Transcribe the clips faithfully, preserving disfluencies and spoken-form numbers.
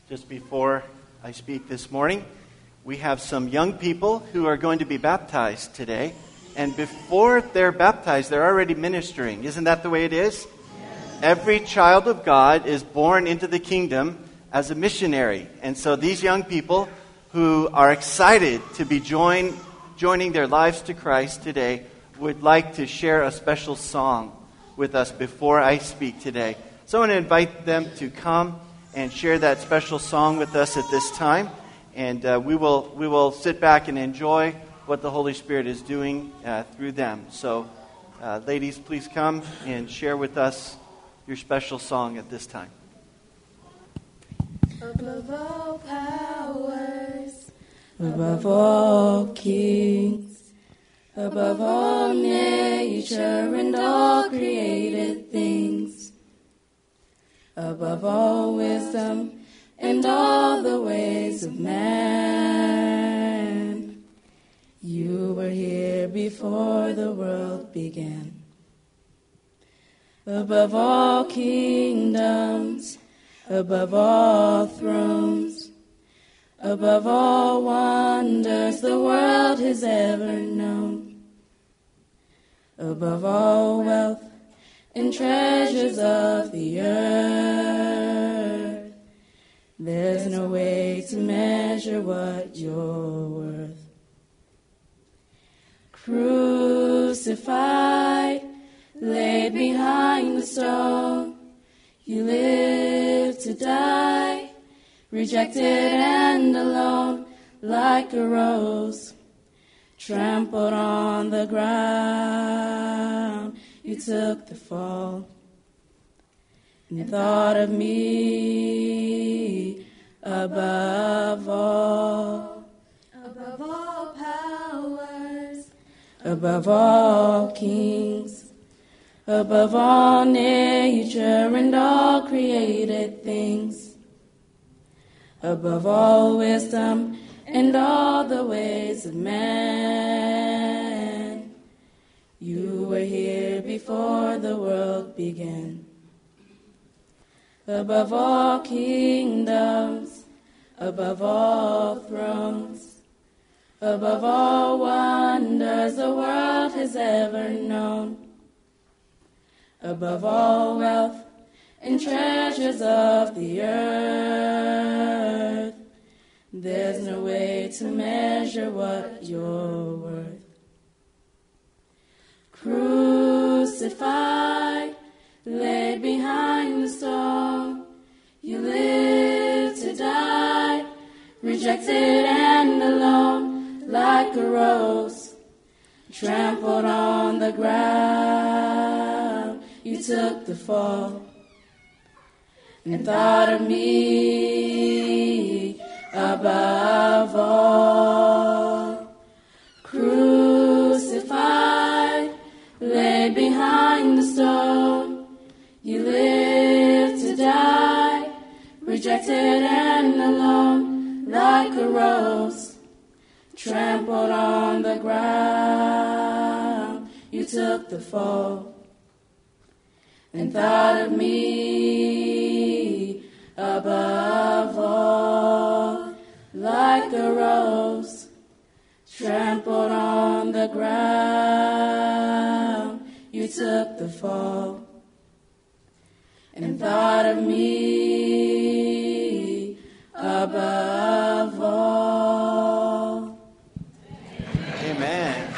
just before I speak this morning, we have some young people who are going to be baptized today. And before they're baptized, they're already ministering. Isn't that the way it is? Yes. Every child of God is born into the kingdom as a missionary. And so these young people who are excited to be join, joining their lives to Christ today would like to share a special song with us before I speak today. So I want to invite them to come and share that special song with us at this time. And uh, we will we will sit back and enjoy what the Holy Spirit is doing uh, through them. So, uh, ladies, please come and share with us your special song at this time. Above all powers, above all kings, above all nature and all created things, above all wisdom and all the ways of man, you were here before the world began. Above all kingdoms, above all thrones, above all wonders the world has ever known, above all wealth and treasures of the earth, there's no way to measure what you're worth. Crucified, laid behind the stone, you lived to die, rejected and alone, like a rose, trampled on the ground. You took the fall and thought of me above all, above all powers, above all kings, above all nature and all created things, above all wisdom and all the ways of man. You were here before the world began. Above all kingdoms, above all thrones, above all wonders the world has ever known, above all wealth and treasures of the earth, there's no way to measure what you're worth. Crucified, laid behind the stone, you lived to die, rejected and alone, like a rose, trampled on the ground. You took the fall and thought of me above all. Crucified, laid behind the stone, you lived to die, rejected and alone, like a rose, trampled on the ground. You took the fall and thought of me above all, like a rose, trampled on the ground. You took the fall and thought of me above all. Amen.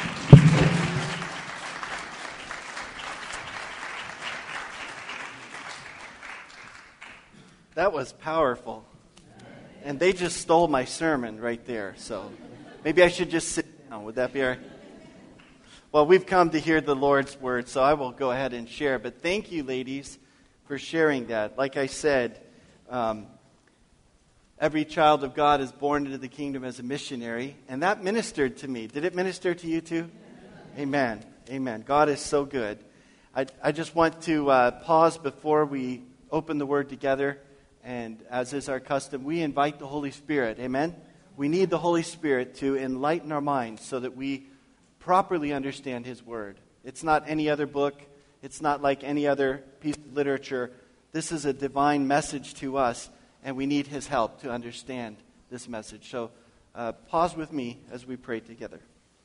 That was powerful. And they just stole my sermon right there. So maybe I should just sit down. Would that be all right? Well, we've come to hear the Lord's word, so I will go ahead and share. But thank you, ladies, for sharing that. Like I said, um, every child of God is born into the kingdom as a missionary, and that ministered to me. Did it minister to you too? Amen. Amen. God is so good. I, I just want to uh, pause before we open the word together, and as is our custom, we invite the Holy Spirit. Amen? We need the Holy Spirit to enlighten our minds so that we properly understand His Word. It's not any other book. It's not like any other piece of literature. This is a divine message to us, and we need his help to understand this message. So uh, pause with me as we pray together.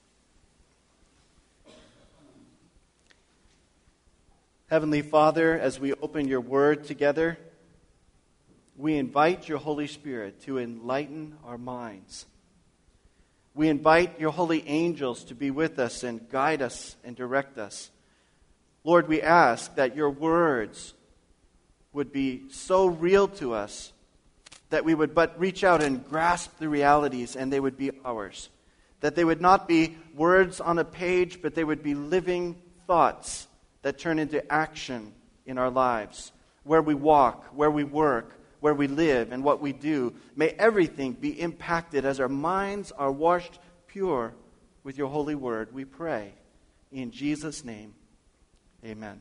Heavenly Father, as we open your word together, we invite your Holy Spirit to enlighten our minds. We invite your holy angels to be with us and guide us and direct us. Lord, we ask that your words would be so real to us that we would but reach out and grasp the realities and they would be ours. That they would not be words on a page, but they would be living thoughts that turn into action in our lives. Where we walk, where we work, where we live, and what we do. May everything be impacted as our minds are washed pure with your holy word. We pray in Jesus' name. Amen.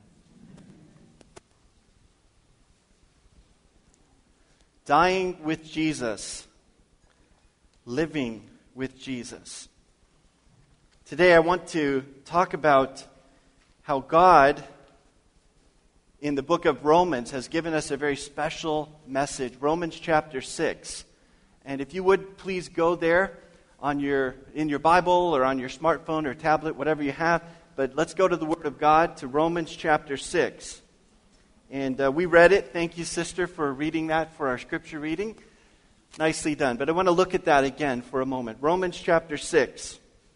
Dying with Jesus. Living with Jesus. Today I want to talk about how God, in the book of Romans, has given us a very special message. Romans chapter six. And if you would please go there on your in your Bible or on your smartphone or tablet, whatever you have. But let's go to the Word of God, to Romans chapter six. And uh, we read it. Thank you, sister, for reading that for our scripture reading. Nicely done. But I want to look at that again for a moment. Romans chapter six.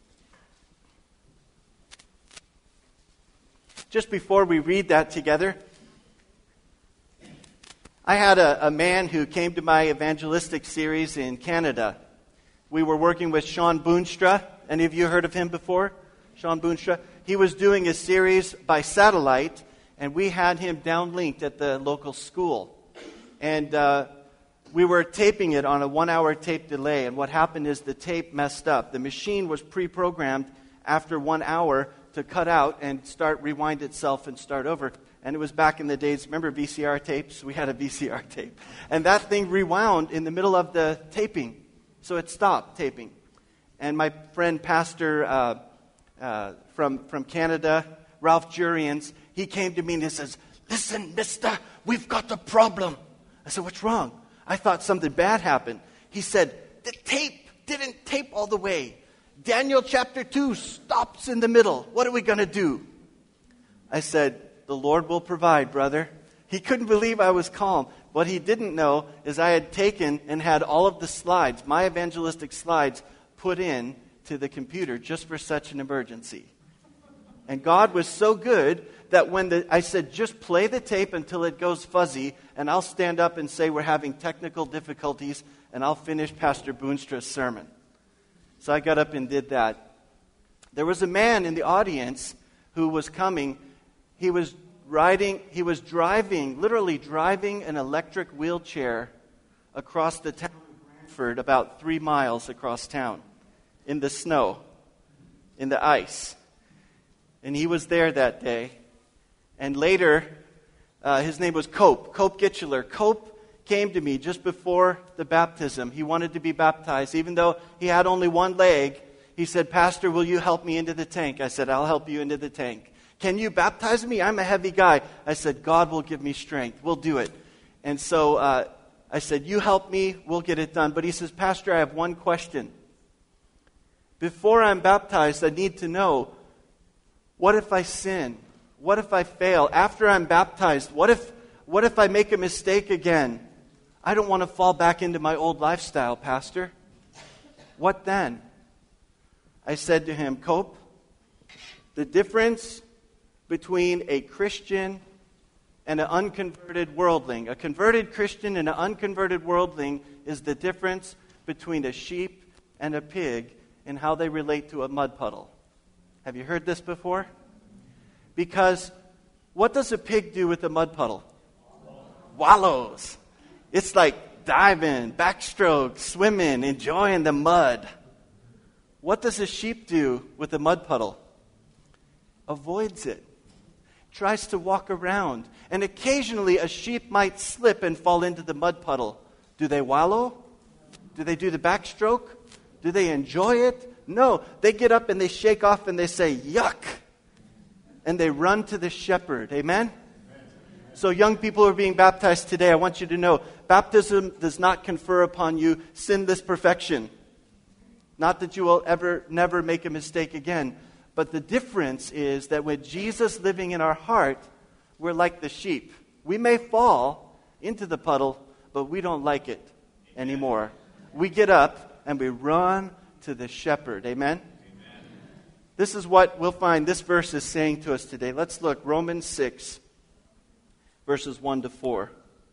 Just before we read that together, I had a, a man who came to my evangelistic series in Canada. We were working with Sean Boonstra. Any of you heard of him before? Sean Boonstra. He was doing a series by satellite, and we had him downlinked at the local school. And uh, we were taping it on a one-hour tape delay, and what happened is the tape messed up. The machine was pre-programmed after one hour to cut out and start rewind itself and start over. And it was back in the days, remember V C R tapes? We had a V C R tape. And that thing rewound in the middle of the taping. So it stopped taping. And my friend, pastor uh, uh, from, from Canada, Ralph Jurians, he came to me and he says, "Listen, mister, we've got a problem." I said, "What's wrong?" I thought something bad happened. He said, "The tape didn't tape all the way. Daniel chapter two stops in the middle. What are we going to do?" I said, "The Lord will provide, brother." He couldn't believe I was calm. What he didn't know is I had taken and had all of the slides, my evangelistic slides, put in to the computer just for such an emergency. And God was so good that when the, I said, "Just play the tape until it goes fuzzy, and I'll stand up and say we're having technical difficulties, and I'll finish Pastor Boonstra's sermon." So I got up and did that. There was a man in the audience who was coming. He was riding, he was driving, literally driving an electric wheelchair across the town of Brantford, about three miles across town, in the snow, in the ice. And he was there that day. And later, uh, his name was Cope, Cope Gitcheler. Cope came to me just before the baptism. He wanted to be baptized. Even though he had only one leg, he said, "Pastor, will you help me into the tank?" I said, "I'll help you into the tank." "Can you baptize me? I'm a heavy guy." I said, "God will give me strength. We'll do it." And so uh, I said, "You help me, we'll get it done." But he says, "Pastor, I have one question. Before I'm baptized, I need to know, what if I sin? What if I fail? After I'm baptized, what if, what if I make a mistake again? I don't want to fall back into my old lifestyle, Pastor. What then?" I said to him, "Cope, the difference between a Christian and an unconverted worldling, a converted Christian and an unconverted worldling, is the difference between a sheep and a pig in how they relate to a mud puddle." Have you heard this before? Because what does a pig do with a mud puddle? Wallows. It's like diving, backstroke, swimming, enjoying the mud. What does a sheep do with a mud puddle? Avoids it. Tries to walk around. And occasionally a sheep might slip and fall into the mud puddle. Do they wallow? Do they do the backstroke? Do they enjoy it? No. They get up and they shake off and they say, "Yuck!" And they run to the shepherd. Amen? So young people who are being baptized today, I want you to know, baptism does not confer upon you sinless perfection. Not that you will ever, never make a mistake again. But the difference is that with Jesus living in our heart, we're like the sheep. We may fall into the puddle, but we don't like it anymore. We get up and we run to the shepherd. Amen? Amen? This is what we'll find this verse is saying to us today. Let's look. Romans six, verses one to four.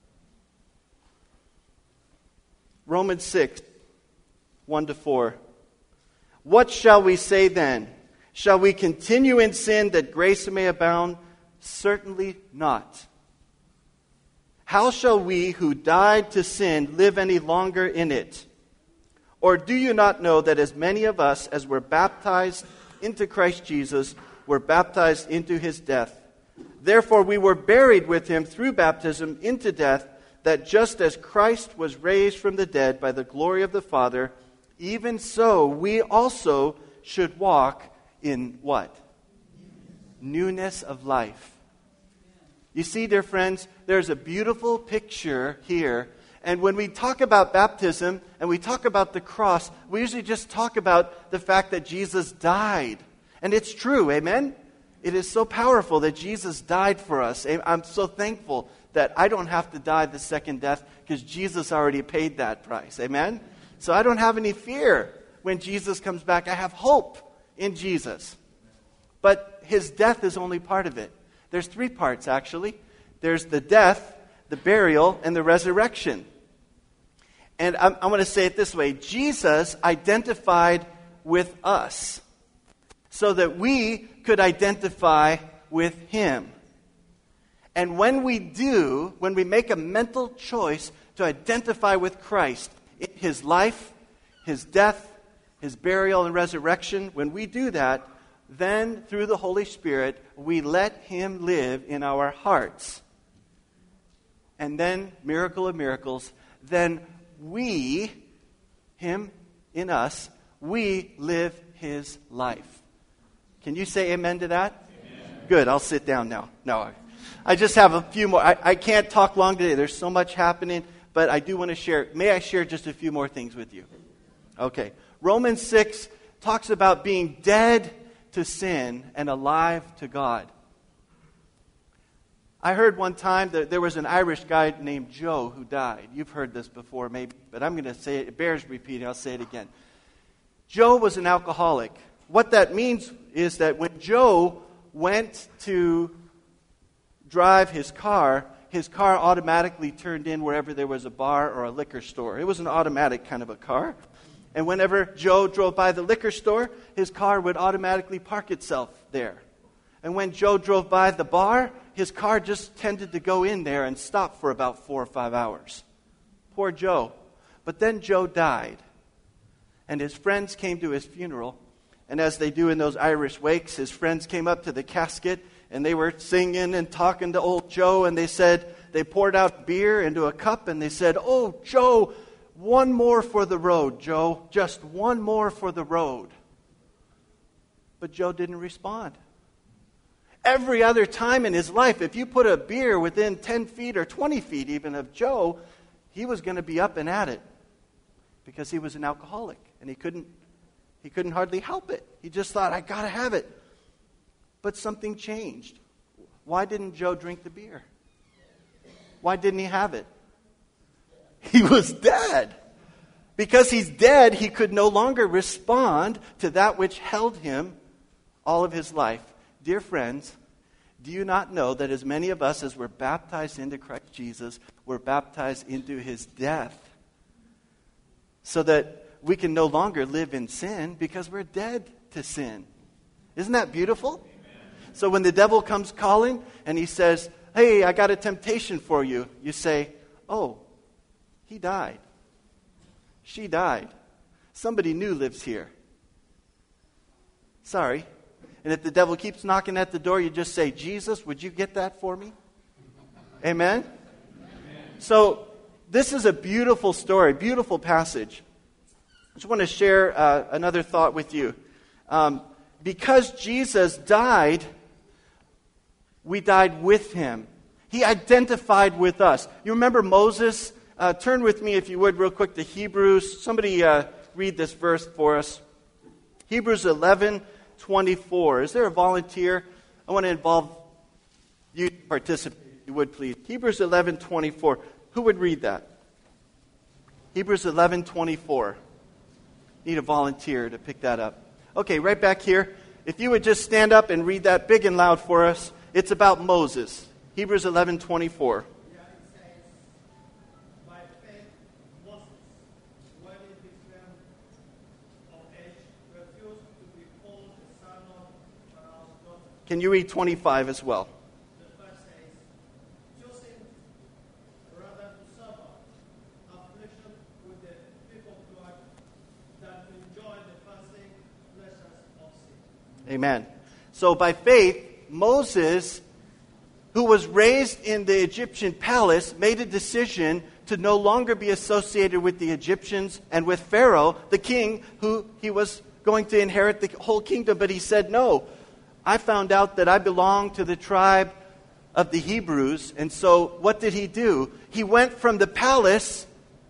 Romans six, one to four. What shall we say then? Shall we continue in sin that grace may abound? Certainly not. How shall we who died to sin live any longer in it? Or do you not know that as many of us as were baptized into Christ Jesus were baptized into his death? Therefore we were buried with him through baptism into death, that just as Christ was raised from the dead by the glory of the Father, even so we also should walk in what? Newness of life. You see, dear friends, there's a beautiful picture here. And when we talk about baptism and we talk about the cross, we usually just talk about the fact that Jesus died. And it's true, amen? It is so powerful that Jesus died for us. I'm so thankful that I don't have to die the second death because Jesus already paid that price, amen? So I don't have any fear when Jesus comes back. I have hope in Jesus. But his death is only part of it. There's three parts, actually. There's the death, the burial, and the resurrection. And I'm, I'm going to say it this way. Jesus identified with us so that we could identify with him. And when we do, when we make a mental choice to identify with Christ, in his life, his death, his burial, and resurrection, when we do that, then through the Holy Spirit, we let him live in our hearts. And then, miracle of miracles, then we, him in us, we live his life. Can you say amen to that? Amen. Good, I'll sit down now. No, I just have a few more. I, I can't talk long today. There's so much happening, but I do want to share. May I share just a few more things with you? Okay. Romans six talks about being dead to sin and alive to God. I heard one time that there was an Irish guy named Joe who died. You've heard this before maybe, but I'm going to say it. It bears repeating. I'll say it again. Joe was an alcoholic. What that means is that when Joe went to drive his car, his car automatically turned in wherever there was a bar or a liquor store. It was an automatic kind of a car. And whenever Joe drove by the liquor store, his car would automatically park itself there. And when Joe drove by the bar, his car just tended to go in there and stop for about four or five hours. Poor Joe. But then Joe died. And his friends came to his funeral. And as they do in those Irish wakes, his friends came up to the casket and they were singing and talking to old Joe. And they said, they poured out beer into a cup and they said, "Oh, Joe, one more for the road, Joe. Just one more for the road." But Joe didn't respond. Every other time in his life, if you put a beer within ten feet or twenty feet even of Joe, he was going to be up and at it because he was an alcoholic and he couldn't he couldn't hardly help it. He just thought, I got to have it. But something changed. Why didn't Joe drink the beer? Why didn't he have it? He was dead. Because he's dead, he could no longer respond to that which held him all of his life. Dear friends, do you not know that as many of us as were baptized into Christ Jesus were baptized into his death? So that we can no longer live in sin because we're dead to sin. Isn't that beautiful? Amen. So when the devil comes calling and he says, "Hey, I got a temptation for you," you say, "Oh, he died. She died. Somebody new lives here. Sorry." And if the devil keeps knocking at the door, you just say, "Jesus, would you get that for me?" Amen? Amen. So this is a beautiful story, beautiful passage. I just want to share uh, another thought with you. Um, because Jesus died, we died with him. He identified with us. You remember Moses uh, turn with me, if you would, real quick to Hebrews. Somebody uh, read this verse for us. Hebrews eleven twenty-four. Is there a volunteer? I want to involve you to participate, if you would, please. Hebrews eleven twenty-four. Who would read that? Hebrews eleven twenty-four. Need a volunteer to pick that up. Okay, right back here. If you would just stand up and read that big and loud for us. It's about Moses. Hebrews eleven twenty-four. Yeah, it says, by faith, Moses, when in his time of age, refused to be called the son of Pharaoh's daughter. Can you read twenty-five as well? The verse says, choosing rather to suffer affliction with the people of God than to enjoy the passing pleasures of sin. Amen. So by faith, Moses, who was raised in the Egyptian palace, made a decision to no longer be associated with the Egyptians and with Pharaoh, the king, who he was going to inherit the whole kingdom. But he said, no, I found out that I belong to the tribe of the Hebrews. And so what did he do? He went from the palace,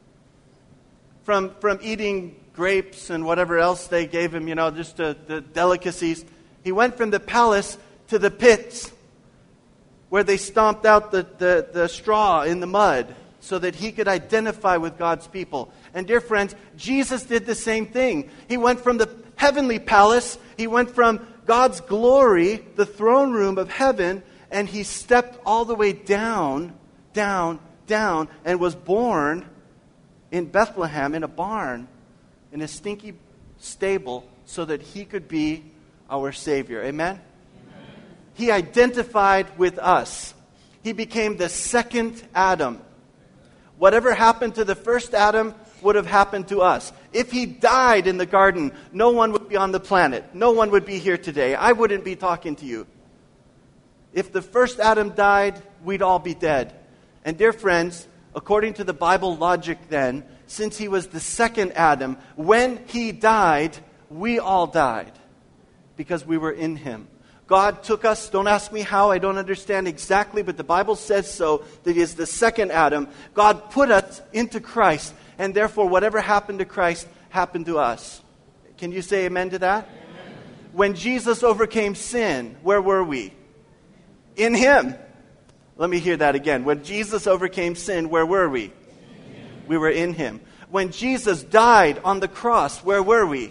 from, from eating grapes and whatever else they gave him, you know, just the, the delicacies. He went from the palace to the pits, where they stomped out the, the, the straw in the mud so that he could identify with God's people. And dear friends, Jesus did the same thing. He went from the heavenly palace, he went from God's glory, the throne room of heaven, and he stepped all the way down, down, down, and was born in Bethlehem in a barn, in a stinky stable, so that he could be our Savior. Amen? He identified with us. He became the second Adam. Whatever happened to the first Adam would have happened to us. If he died in the garden, no one would be on the planet. No one would be here today. I wouldn't be talking to you. If the first Adam died, we'd all be dead. And dear friends, according to the Bible logic then, since he was the second Adam, when he died, we all died because we were in him. God took us, don't ask me how, I don't understand exactly, but the Bible says so, that he is the second Adam. God put us into Christ, and therefore whatever happened to Christ happened to us. Can you say amen to that? Amen. When Jesus overcame sin, where were we? In him. Let me hear that again. When Jesus overcame sin, where were we? We were in him. When Jesus died on the cross, where were we?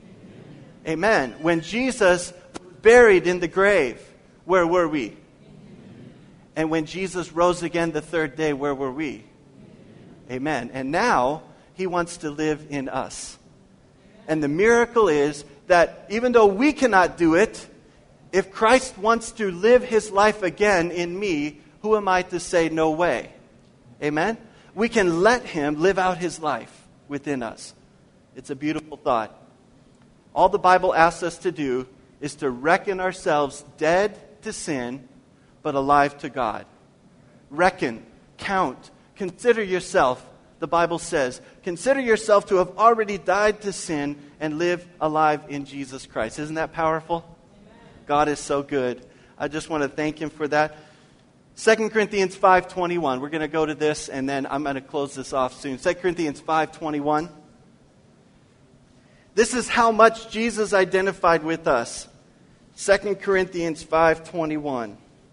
Amen. When Jesus buried in the grave, where were we? And when Jesus rose again the third day, where were we? Amen. And now he wants to live in us. And the miracle is that even though we cannot do it, if Christ wants to live his life again in me, who am I to say no way? Amen? We can let him live out his life within us. It's a beautiful thought. All the Bible asks us to do is to reckon ourselves dead to sin, but alive to God. Reckon, count, consider yourself, the Bible says, consider yourself to have already died to sin and live alive in Jesus Christ. Isn't that powerful? Amen. God is so good. I just want to thank him for that. Second Corinthians five twenty-one. We're going to go to this, and then I'm going to close this off soon. Second Corinthians five twenty-one. This is how much Jesus identified with us. Second Corinthians five twenty-one.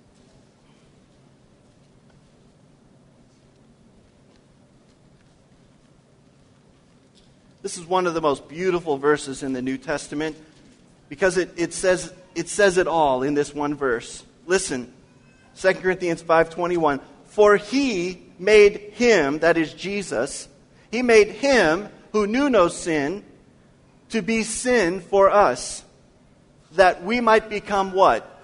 This is one of the most beautiful verses in the New Testament because it, it says it says it all in this one verse. Listen, Second Corinthians five twenty-one. For he made him, that is Jesus, he made him who knew no sin to be sin for us, that we might become what?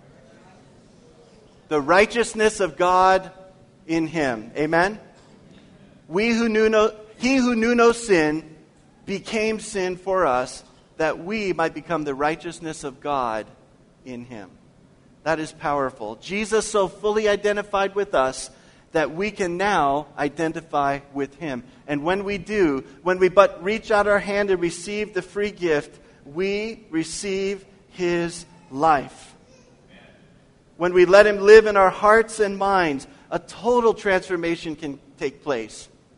The righteousness of God in him. Amen? We who knew no, he who knew no sin became sin for us, that we might become the righteousness of God in him. That is powerful. Jesus so fully identified with us that we can now identify with him. And when we do, when we but reach out our hand and receive the free gift, we receive his life. When we let him live in our hearts and minds, a total transformation can take place.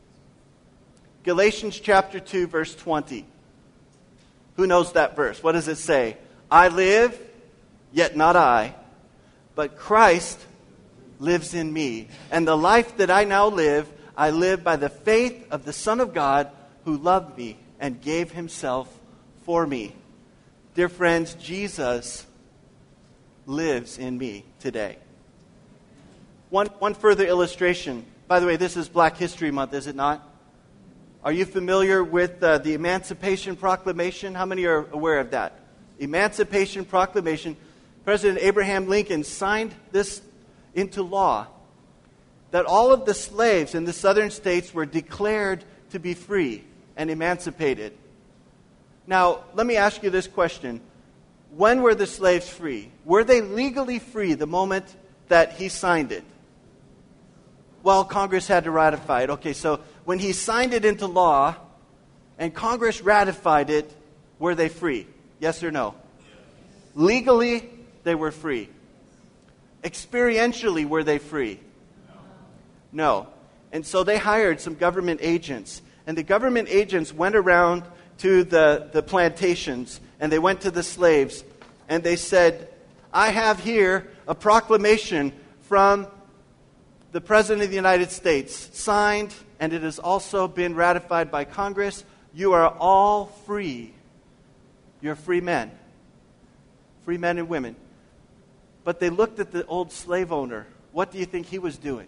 Galatians chapter two, verse twenty. Who knows that verse? What does it say? I live, yet not I, but Christ lives in me. And the life that I now live, I live by the faith of the Son of God who loved me and gave himself for me. Dear friends, Jesus lives in me today. One, one further illustration. By the way, this is Black History Month, is it not? Are you familiar with uh, the Emancipation Proclamation? How many are aware of that? Emancipation Proclamation. President Abraham Lincoln signed this into law, that all of the slaves in the southern states were declared to be free and emancipated. Now, let me ask you this question. When were the slaves free? Were they legally free the moment that he signed it? Well, Congress had to ratify it. Okay, so when he signed it into law and Congress ratified it, were they free? Yes or no? Legally, they were free. Experientially, were they free? No. And so they hired some government agents. And the government agents went around to the, the plantations, and they went to the slaves, and they said, I have here a proclamation from the President of the United States, signed, and it has also been ratified by Congress. You are all free. You're free men. Free men and women. But they looked at the old slave owner. What do you think he was doing?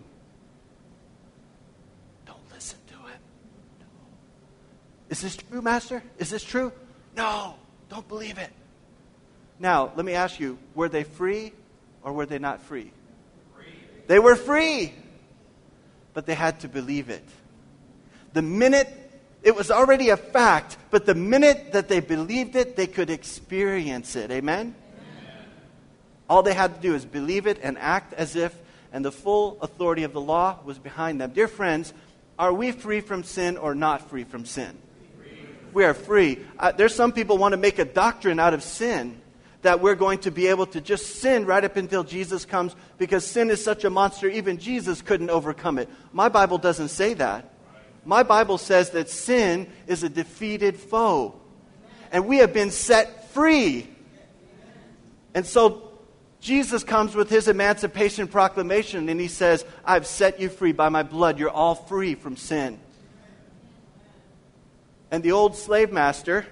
Don't listen to him. No. Is this true, Master? Is this true? No, don't believe it. Now, let me ask you, were they free or were they not free? Free. They were free, but they had to believe it. The minute, it was already a fact, but the minute that they believed it, they could experience it. Amen? All they had to do is believe it and act as if, and the full authority of the law was behind them. Dear friends, are we free from sin or not free from sin? Free. We are free. Uh, there's some people want to make a doctrine out of sin, that we're going to be able to just sin right up until Jesus comes, because sin is such a monster, even Jesus couldn't overcome it. My Bible doesn't say that. My Bible says that sin is a defeated foe, and we have been set free. And so Jesus comes with his Emancipation Proclamation, and he says, I've set you free by my blood. You're all free from sin. And the old slave master,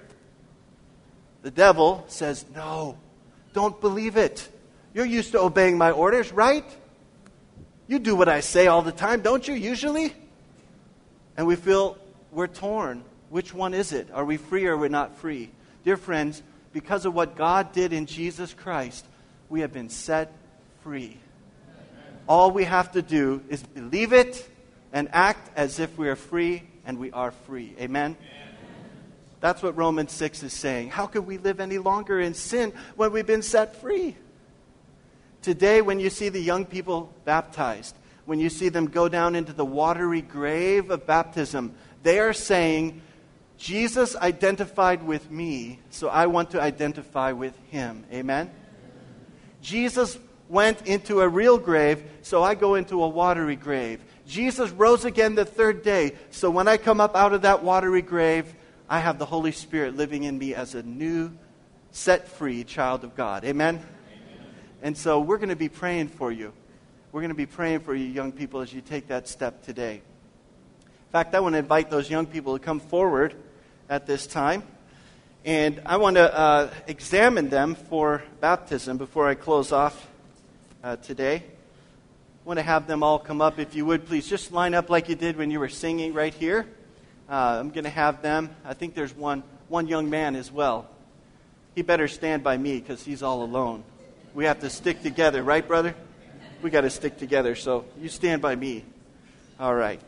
the devil, says, no, don't believe it. You're used to obeying my orders, right? You do what I say all the time, don't you, usually? And we feel we're torn. Which one is it? Are we free or we're not free? Dear friends, because of what God did in Jesus Christ, we have been set free. All we have to do is believe it and act as if we are free, and we are free. Amen? Amen. That's what Romans six is saying. How could we live any longer in sin when we've been set free? Today, when you see the young people baptized, when you see them go down into the watery grave of baptism, they are saying, Jesus identified with me, so I want to identify with him. Amen? Jesus went into a real grave, so I go into a watery grave. Jesus rose again the third day, so when I come up out of that watery grave, I have the Holy Spirit living in me as a new, set-free child of God. Amen? Amen. And so we're going to be praying for you. We're going to be praying for you, young people, as you take that step today. In fact, I want to invite those young people to come forward at this time. And I want to uh, examine them for baptism before I close off uh, today. I want to have them all come up. If you would, please just line up like you did when you were singing right here. Uh, I'm going to have them. I think there's one, one young man as well. He better stand by me because he's all alone. We have to stick together, right, brother? We got to stick together, so you stand by me. All right.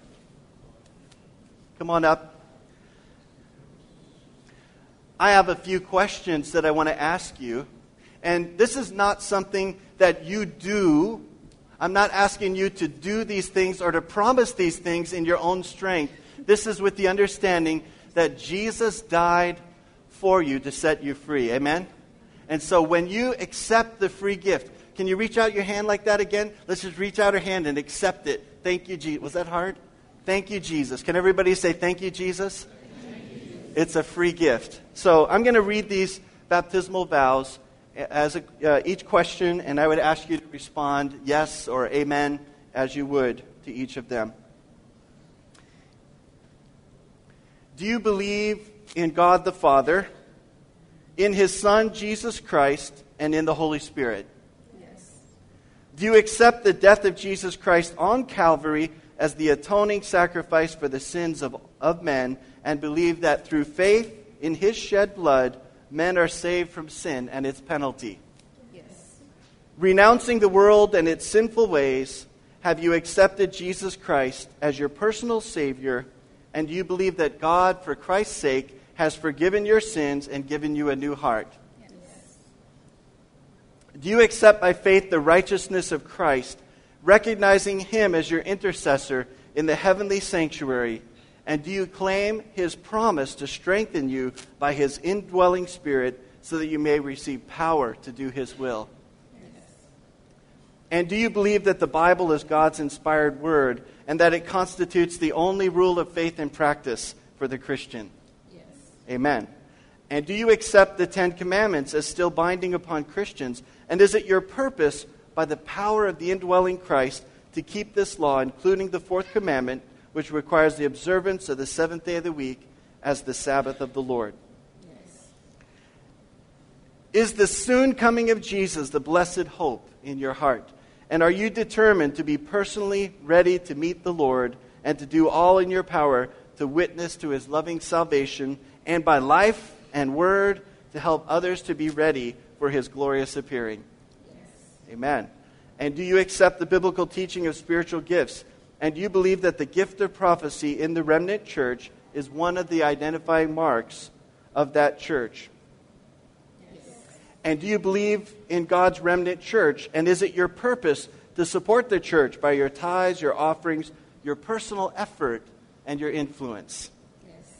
Come on up. I have a few questions that I want to ask you. And this is not something that you do. I'm not asking you to do these things or to promise these things in your own strength. This is with the understanding that Jesus died for you to set you free. Amen? And so when you accept the free gift, can you reach out your hand like that again? Let's just reach out our hand and accept it. Thank you, Jesus. Was that hard? Thank you, Jesus. Can everybody say thank you, Jesus? Thank you, Jesus. It's a free gift. So I'm going to read these baptismal vows as a, uh, each question, and I would ask you to respond yes or amen as you would to each of them. Do you believe in God the Father, in His Son Jesus Christ, and in the Holy Spirit? Yes. Do you accept the death of Jesus Christ on Calvary as the atoning sacrifice for the sins of, of men, and believe that through faith in His shed blood, men are saved from sin and its penalty? Yes. Renouncing the world and its sinful ways, have you accepted Jesus Christ as your personal Savior, and do you believe that God, for Christ's sake, has forgiven your sins and given you a new heart? Yes. Do you accept by faith the righteousness of Christ, recognizing Him as your intercessor in the heavenly sanctuary? And do you claim His promise to strengthen you by His indwelling Spirit so that you may receive power to do His will? Yes. And do you believe that the Bible is God's inspired word and that it constitutes the only rule of faith and practice for the Christian? Yes. Amen. And do you accept the Ten Commandments as still binding upon Christians? And is it your purpose, by the power of the indwelling Christ, to keep this law, including the fourth commandment, which requires the observance of the seventh day of the week as the Sabbath of the Lord? Yes. Is the soon coming of Jesus the blessed hope in your heart? And are you determined to be personally ready to meet the Lord and to do all in your power to witness to His loving salvation, and by life and word to help others to be ready for His glorious appearing? Yes. Amen. And do you accept the biblical teaching of spiritual gifts? And do you believe that the gift of prophecy in the remnant church is one of the identifying marks of that church? Yes. And do you believe in God's remnant church? And is it your purpose to support the church by your tithes, your offerings, your personal effort, and your influence? Yes.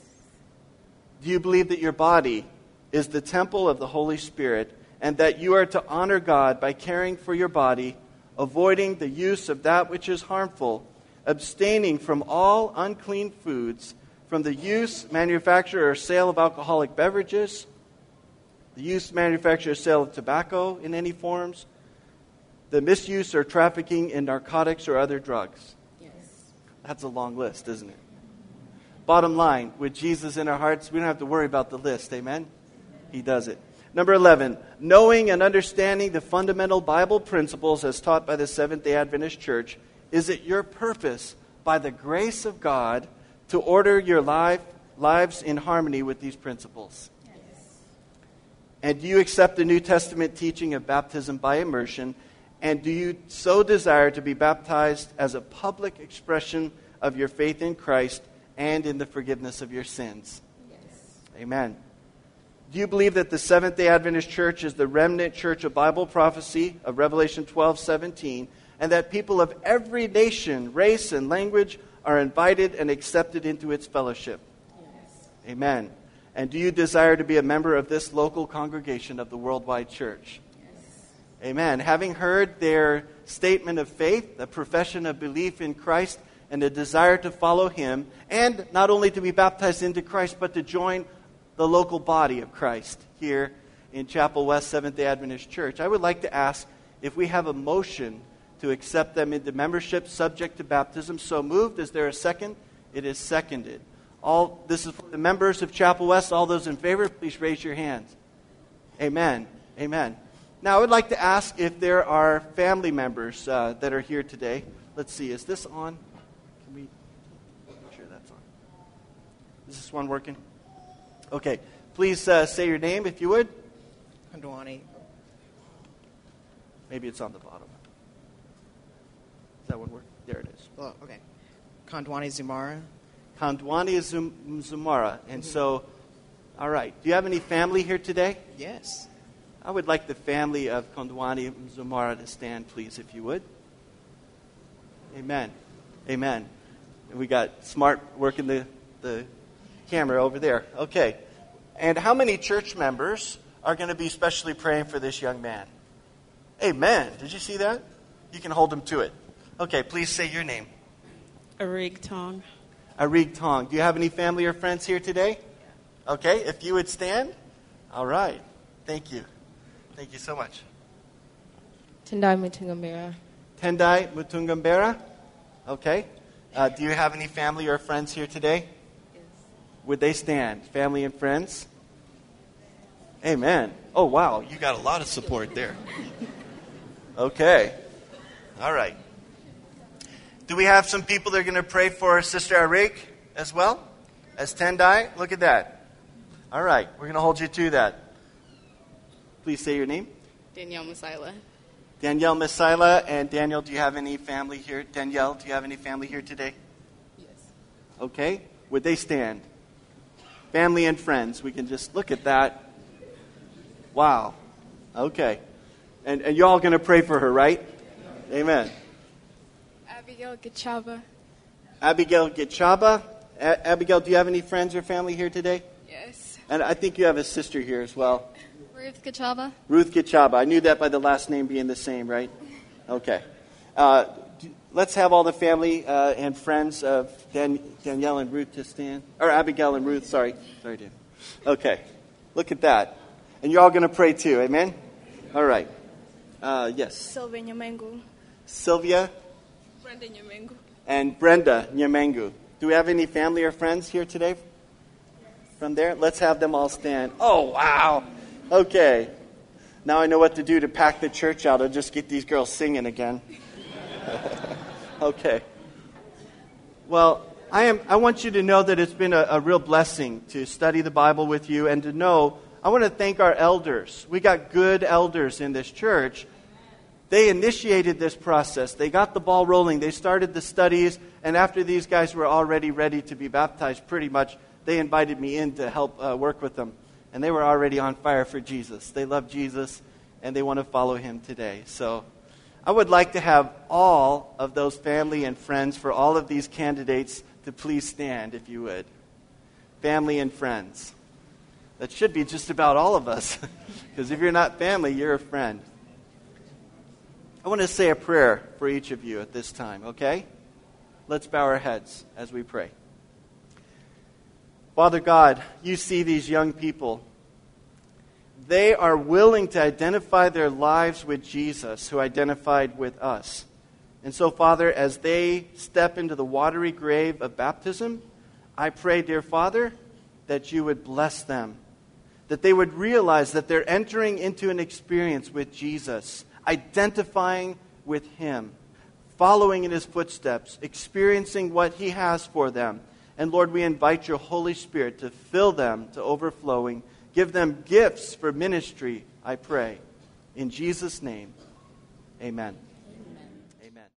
Do you believe that your body is the temple of the Holy Spirit, and that you are to honor God by caring for your body, avoiding the use of that which is harmful, abstaining from all unclean foods, from the use, manufacture, or sale of alcoholic beverages, the use, manufacture, or sale of tobacco in any forms, the misuse or trafficking in narcotics or other drugs? Yes. That's a long list, isn't it? Bottom line, with Jesus in our hearts, we don't have to worry about the list. Amen? He does it. Number eleven, knowing and understanding the fundamental Bible principles as taught by the Seventh-day Adventist Church, is it your purpose, by the grace of God, to order your life, lives in harmony with these principles? Yes. And do you accept the New Testament teaching of baptism by immersion? And do you so desire to be baptized as a public expression of your faith in Christ and in the forgiveness of your sins? Yes. Amen. Do you believe that the Seventh-day Adventist Church is the remnant church of Bible prophecy of Revelation twelve seventeen, and that people of every nation, race, and language are invited and accepted into its fellowship? Yes. Amen. And do you desire to be a member of this local congregation of the worldwide church? Yes. Amen. Having heard their statement of faith, a profession of belief in Christ, and a desire to follow Him, and not only to be baptized into Christ, but to join the local body of Christ here in Chapel West Seventh-day Adventist Church, I would like to ask if we have a motion to accept them into membership subject to baptism. So moved. Is there a second? It is seconded. All this is for the members of Chapel West. All those in favor, please raise your hands. Amen. Amen. Now, I would like to ask if there are family members uh, that are here today. Let's see. Is this on? Can we make sure that's on? Is this one working? Okay. Please uh, say your name if you would. Kandwani. Maybe it's on the bottom. Does that one work? There it is. Oh, okay. Kandwani Zumara. Kandwani Zum- Zumara. And so, all right. Do you have any family here today? Yes. I would like the family of Kandwani Zumara to stand, please, if you would. Amen. Amen. And we got Smart working the, the camera over there. Okay. And how many church members are going to be specially praying for this young man? Amen. Did you see that? You can hold him to it. Okay, please say your name. Arig Tong. Arig Tong. Do you have any family or friends here today? Okay, if you would stand. All right. Thank you. Thank you so much. Tendai Mutungambera. Tendai Mutungambera. Okay. Uh, do you have any family or friends here today? Yes. Would they stand? Family and friends? Amen. Oh, wow. You got a lot of support there. Okay. All right. Do we have some people that are going to pray for Sister Arik as well? As Tendai? Look at that. All right. We're going to hold you to that. Please say your name. Danielle Masaila. Danielle Masaila. And Daniel, do you have any family here? Danielle, do you have any family here today? Yes. Okay. Would they stand? Family and friends. We can just look at that. Wow. Okay. And, and you're all going to pray for her, right? Amen. Abigail Gachaba. Abigail Gachaba. A- Abigail, do you have any friends or family here today? Yes. And I think you have a sister here as well. Ruth Gachaba. Ruth Gachaba. I knew that by the last name being the same, right? Okay. Uh, do, let's have all the family uh, and friends of Dan- Danielle and Ruth to stand. Or Abigail and Ruth, sorry. Sorry, Dan. Okay. Look at that. And you're all going to pray too, amen? All right. Uh, yes. Sylvia Nyamengu. Sylvia Brenda Nyamengu. and Brenda Nyamengu. Do we have any family or friends here today? From there? Let's have them all stand. Oh, wow. Okay. Now I know what to do to pack the church out. I'll just get these girls singing again. Okay. Well, I am. I want you to know that it's been a, a real blessing to study the Bible with you and to know, I want to thank our elders. We got good elders in this church. They initiated this process. They got the ball rolling. They started the studies. And after these guys were already ready to be baptized, pretty much, they invited me in to help uh, work with them. And they were already on fire for Jesus. They love Jesus, and they want to follow him today. So I would like to have all of those family and friends for all of these candidates to please stand, if you would. Family and friends. That should be just about all of us. Because if you're not family, you're a friend. I want to say a prayer for each of you at this time, okay? Let's bow our heads as we pray. Father God, you see these young people. They are willing to identify their lives with Jesus, who identified with us. And so, Father, as they step into the watery grave of baptism, I pray, dear Father, that you would bless them, that they would realize that they're entering into an experience with Jesus, identifying with him, following in his footsteps, experiencing what he has for them. And Lord, we invite your Holy Spirit to fill them to overflowing. Give them gifts for ministry, I pray. In Jesus' name, amen.